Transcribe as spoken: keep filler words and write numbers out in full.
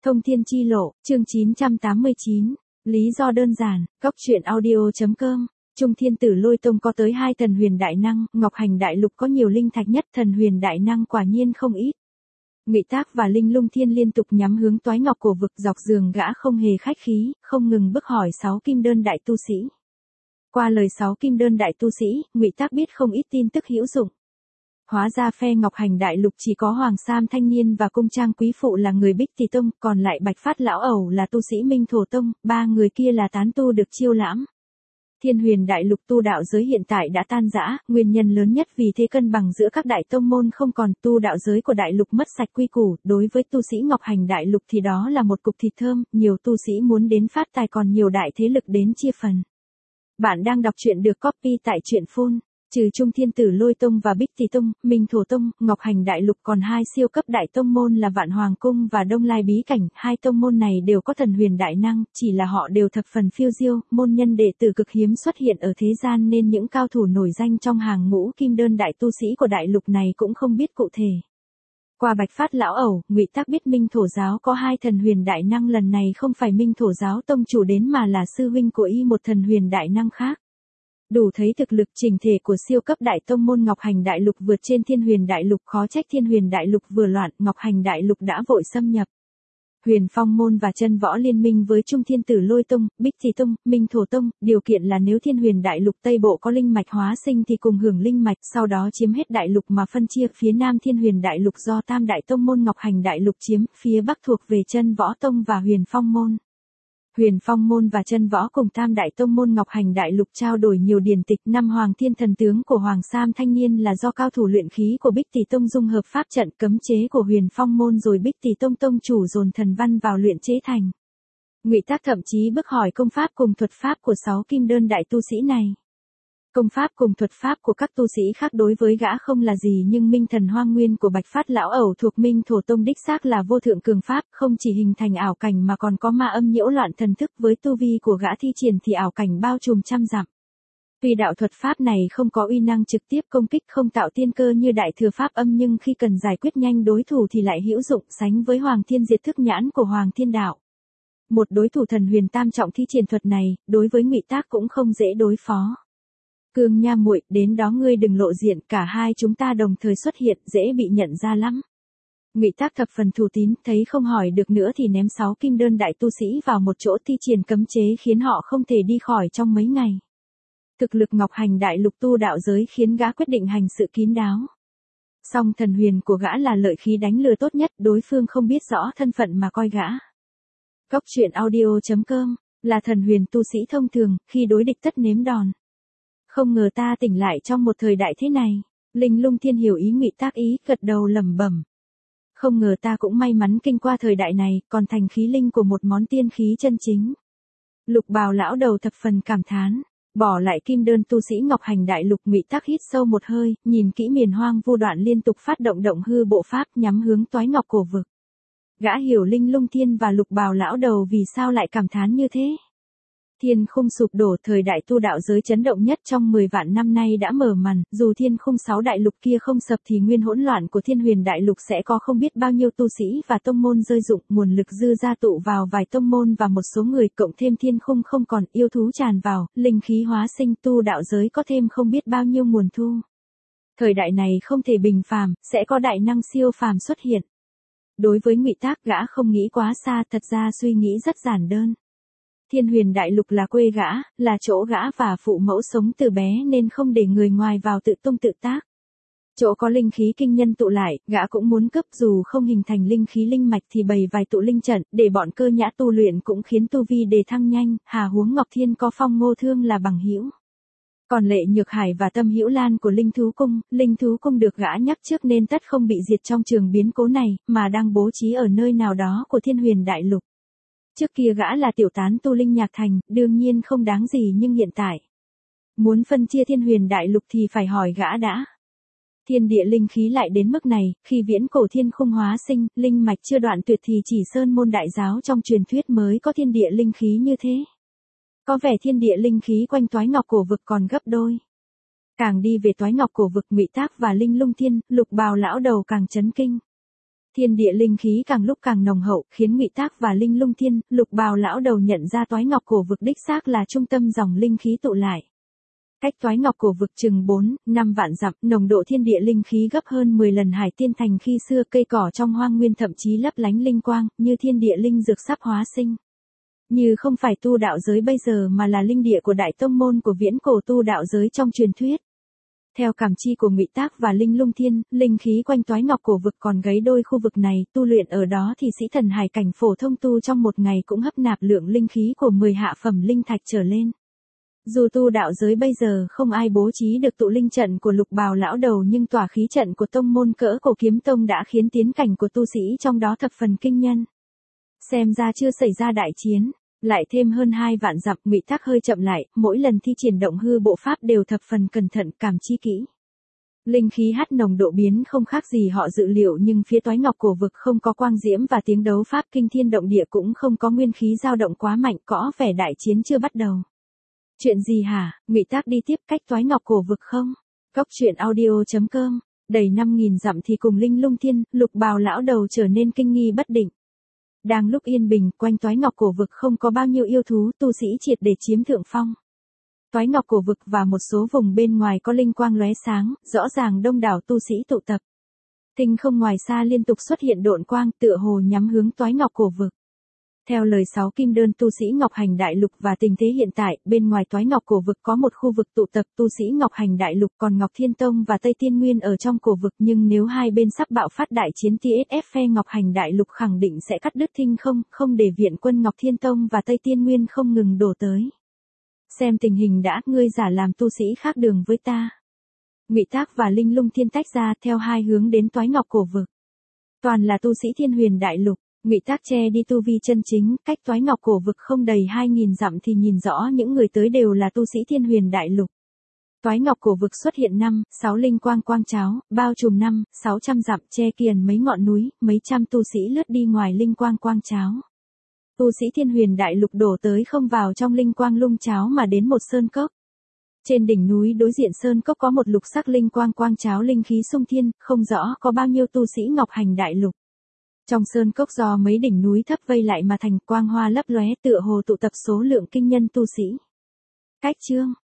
Thông thiên chi lộ, chương chín trăm tám mươi chín. Lý do đơn giản, góc truyện audio.com. Trung Thiên Tử Lôi Tông có tới hai thần huyền đại năng, Ngọc Hành Đại Lục có nhiều linh thạch nhất, thần huyền đại năng quả nhiên không ít. Ngụy Tác và Linh Lung Thiên liên tục nhắm hướng Toái Ngọc Cổ Vực, dọc giường gã không hề khách khí, không ngừng bức hỏi sáu kim đơn đại tu sĩ. Qua lời sáu kim đơn đại tu sĩ, Ngụy Tác biết không ít tin tức hữu dụng. Hóa ra phe Ngọc Hành Đại Lục chỉ có Hoàng Sam thanh niên và Cung Trang quý phụ là người Bích Tỳ Tông, còn lại Bạch Phát lão ẩu là tu sĩ Minh Thổ Tông, ba người kia là tán tu được chiêu lãm. Thiên huyền đại lục tu đạo giới hiện tại đã tan rã, nguyên nhân lớn nhất vì thế cân bằng giữa các đại tông môn không còn, tu đạo giới của đại lục mất sạch quy củ, đối với tu sĩ Ngọc Hành Đại Lục thì đó là một cục thịt thơm, nhiều tu sĩ muốn đến phát tài còn nhiều đại thế lực đến chia phần. Bạn đang đọc truyện được copy tại truyện phone. Trừ Trung Thiên Tử Lôi Tông và Bích Tỳ Tông, Minh Thổ Tông, Ngọc Hành Đại Lục còn hai siêu cấp đại tông môn là Vạn Hoàng Cung và Đông Lai Bí Cảnh, hai tông môn này đều có thần huyền đại năng, chỉ là họ đều thập phần phiêu diêu, môn nhân đệ tử cực hiếm xuất hiện ở thế gian nên những cao thủ nổi danh trong hàng ngũ kim đơn đại tu sĩ của đại lục này cũng không biết cụ thể. Qua Bạch Phát lão ẩu, Ngụy Tác biết Minh Thổ giáo có hai thần huyền đại năng, lần này không phải Minh Thổ giáo tông chủ đến mà là sư huynh của y một thần huyền đại năng khác. Đủ thấy thực lực trình thể của siêu cấp đại tông môn Ngọc Hành Đại Lục vượt trên Thiên Huyền Đại Lục, khó trách Thiên Huyền Đại Lục vừa loạn, Ngọc Hành Đại Lục đã vội xâm nhập. Huyền Phong môn và Chân Võ liên minh với Trung Thiên Tử Lôi Tông, Bích Tỳ Tông, Minh Thổ Tông, điều kiện là nếu Thiên Huyền Đại Lục Tây Bộ có linh mạch hóa sinh thì cùng hưởng linh mạch, sau đó chiếm hết đại lục mà phân chia, phía Nam Thiên Huyền Đại Lục do Tam đại tông môn Ngọc Hành Đại Lục chiếm, phía Bắc thuộc về Chân Võ Tông và Huyền Phong môn. Huyền Phong môn và Chân Võ cùng Tam đại tông môn Ngọc Hành Đại Lục trao đổi nhiều điển tịch, năm Hoàng Thiên thần tướng của Hoàng Sam thanh niên là do cao thủ luyện khí của Bích Tỳ Tông dung hợp pháp trận cấm chế của Huyền Phong môn rồi Bích Tỳ Tông tông chủ dồn thần văn vào luyện chế thành. Ngụy Tác thậm chí bức hỏi công pháp cùng thuật pháp của sáu kim đơn đại tu sĩ này. Công pháp cùng thuật pháp của các tu sĩ khác đối với gã không là gì, nhưng Minh Thần Hoang Nguyên của Bạch Phát lão ẩu thuộc Minh Thổ Tông đích xác là vô thượng cường pháp, không chỉ hình thành ảo cảnh mà còn có ma âm nhiễu loạn thần thức, với tu vi của gã thi triển thì ảo cảnh bao trùm trăm dặm. Tuy đạo thuật pháp này không có uy năng trực tiếp công kích, không tạo tiên cơ như đại thừa pháp âm, nhưng khi cần giải quyết nhanh đối thủ thì lại hữu dụng, sánh với Hoàng Thiên Diệt Thức Nhãn của Hoàng Thiên Đạo. Một đối thủ thần huyền tam trọng thi triển thuật này, đối với Ngụy Tác cũng không dễ đối phó. Cương Nha muội, đến đó ngươi đừng lộ diện, cả hai chúng ta đồng thời xuất hiện, dễ bị nhận ra lắm. Ngụy Tác thập phần thủ tín, thấy không hỏi được nữa thì ném sáu kim đơn đại tu sĩ vào một chỗ thi triển cấm chế khiến họ không thể đi khỏi trong mấy ngày. Thực lực Ngọc Hành Đại Lục tu đạo giới khiến gã quyết định hành sự kín đáo. Song thần huyền của gã là lợi khí đánh lừa tốt nhất, đối phương không biết rõ thân phận mà coi gã. Góc truyện audio.com, là thần huyền tu sĩ thông thường, khi đối địch tất nếm đòn. Không ngờ ta tỉnh lại trong một thời đại thế này. Linh Lung Thiên hiểu ý Ngụy Tác ý, gật đầu lẩm bẩm. Không ngờ ta cũng may mắn kinh qua thời đại này, còn thành khí linh của một món tiên khí chân chính. Lục Bào lão đầu thập phần cảm thán. Bỏ lại kim đơn tu sĩ Ngọc Hành Đại Lục, Ngụy Tác hít sâu một hơi, nhìn kỹ miền hoang vu đoạn liên tục phát động động hư bộ pháp nhắm hướng Toái Ngọc Cổ Vực. Gã hiểu Linh Lung Thiên và Lục Bào lão đầu vì sao lại cảm thán như thế. Thiên khung sụp đổ, thời đại tu đạo giới chấn động nhất trong mười vạn năm nay đã mở màn, dù thiên khung sáu đại lục kia không sập thì nguyên hỗn loạn của Thiên Huyền Đại Lục sẽ có không biết bao nhiêu tu sĩ và tông môn rơi rụng, nguồn lực dư ra tụ vào vài tông môn và một số người, cộng thêm thiên khung không còn, yêu thú tràn vào, linh khí hóa sinh, tu đạo giới có thêm không biết bao nhiêu nguồn thu. Thời đại này không thể bình phàm, sẽ có đại năng siêu phàm xuất hiện. Đối với Ngụy Tác, gã không nghĩ quá xa, thật ra suy nghĩ rất giản đơn. Thiên Huyền Đại Lục là quê gã, là chỗ gã và phụ mẫu sống từ bé nên không để người ngoài vào tự tung tự tác. Chỗ có linh khí kinh nhân tụ lại, gã cũng muốn cấp, dù không hình thành linh khí linh mạch thì bày vài tụ linh trận, để bọn cơ nhã tu luyện cũng khiến tu vi đề thăng nhanh, hà huống Ngọc Thiên có Phong Ngô Thương là bằng hữu. Còn Lệ Nhược Hải và Tâm Hữu Lan của Linh Thú Cung, Linh Thú Cung được gã nhắc trước nên tất không bị diệt trong trường biến cố này, mà đang bố trí ở nơi nào đó của Thiên Huyền Đại Lục. Trước kia gã là tiểu tán tu linh nhạc thành, đương nhiên không đáng gì, nhưng hiện tại muốn phân chia Thiên Huyền Đại Lục thì phải hỏi gã đã. Thiên địa linh khí lại đến mức này, khi viễn cổ thiên khung hóa sinh, linh mạch chưa đoạn tuyệt thì chỉ Sơn môn đại giáo trong truyền thuyết mới có thiên địa linh khí như thế. Có vẻ thiên địa linh khí quanh Toái Ngọc Cổ Vực còn gấp đôi. Càng đi về Toái Ngọc Cổ Vực, Ngụy Tác và Linh Lung Thiên, Lục Bào lão đầu càng chấn kinh. Thiên địa linh khí càng lúc càng nồng hậu, khiến Ngụy Tác và Linh Lung Thiên, Lục Bào lão đầu nhận ra Toái Ngọc Cổ Vực đích xác là trung tâm dòng linh khí tụ lại. Cách Toái Ngọc Cổ Vực chừng bốn, năm vạn dặm, nồng độ thiên địa linh khí gấp hơn mười lần Hải Tiên Thành khi xưa, cây cỏ trong hoang nguyên thậm chí lấp lánh linh quang, như thiên địa linh dược sắp hóa sinh. Như không phải tu đạo giới bây giờ mà là linh địa của đại tông môn của viễn cổ tu đạo giới trong truyền thuyết. Theo cảm chi của Ngụy Tác và Linh Lung Thiên, linh khí quanh Toái Ngọc Cổ Vực còn gấy đôi khu vực này, tu luyện ở đó thì sĩ thần hải cảnh phổ thông tu trong một ngày cũng hấp nạp lượng linh khí của mười hạ phẩm linh thạch trở lên. Dù tu đạo giới bây giờ không ai bố trí được tụ linh trận của Lục Bào lão đầu, nhưng tỏa khí trận của tông môn cỡ Cổ Kiếm Tông đã khiến tiến cảnh của tu sĩ trong đó thập phần kinh nhân. Xem ra chưa xảy ra đại chiến. Lại thêm hơn hai vạn dặm, Ngụy Tác hơi chậm lại, mỗi lần thi triển động hư bộ pháp đều thập phần cẩn thận, cảm chi kỹ. Linh khí hắt nồng độ biến không khác gì họ dự liệu, nhưng phía Toái Ngọc Cổ Vực không có quang diễm và tiếng đấu pháp kinh thiên động địa, cũng không có nguyên khí dao động quá mạnh, có vẻ đại chiến chưa bắt đầu. Chuyện gì hả? Ngụy Tác đi tiếp cách Toái Ngọc Cổ Vực không? Cốc truyện audio chấm com. Đầy năm nghìn dặm thì cùng Linh Lung Thiên, Lục Bào lão đầu trở nên kinh nghi bất định. Đang lúc yên bình, quanh Toái Ngọc Cổ Vực không có bao nhiêu yêu thú, tu sĩ triệt để chiếm thượng phong. Toái Ngọc Cổ Vực và một số vùng bên ngoài có linh quang lóe sáng, rõ ràng đông đảo tu sĩ tụ tập. Tinh không ngoài xa liên tục xuất hiện độn quang, tựa hồ nhắm hướng Toái Ngọc Cổ Vực. Theo lời sáu kim đơn tu sĩ Ngọc Hành Đại Lục và tình thế hiện tại, bên ngoài Toái Ngọc Cổ Vực có một khu vực tụ tập tu sĩ Ngọc Hành Đại Lục, còn Ngọc Thiên Tông và Tây Tiên Nguyên ở trong cổ vực, nhưng nếu hai bên sắp bạo phát đại chiến thì ét ép phe Ngọc Hành Đại Lục khẳng định sẽ cắt đứt thinh không, không để viện quân Ngọc Thiên Tông và Tây Tiên Nguyên không ngừng đổ tới. Xem tình hình đã, ngươi giả làm tu sĩ khác đường với ta. Ngụy Tác và Linh Lung Thiên tách ra theo hai hướng đến Toái Ngọc Cổ Vực. Toàn là tu sĩ Thiên Huyền Đại Lục. Ngụy Tác che đi tu vi chân chính, cách Toái Ngọc Cổ Vực không đầy hai nghìn dặm thì nhìn rõ những người tới đều là tu sĩ Thiên Huyền Đại Lục. Toái Ngọc Cổ Vực xuất hiện năm, sáu linh quang quang cháo, bao trùm năm, sáu trăm dặm, che kiền mấy ngọn núi, mấy trăm tu sĩ lướt đi ngoài linh quang quang cháo. Tu sĩ Thiên Huyền Đại Lục đổ tới không vào trong linh quang lung cháo mà đến một sơn cốc. Trên đỉnh núi đối diện sơn cốc có một lục sắc linh quang quang cháo linh khí sung thiên, không rõ có bao nhiêu tu sĩ Ngọc Hành Đại Lục. Trong sơn cốc do mấy đỉnh núi thấp vây lại mà thành, quang hoa lấp lóe, tựa hồ tụ tập số lượng kinh nhân tu sĩ. Cách chương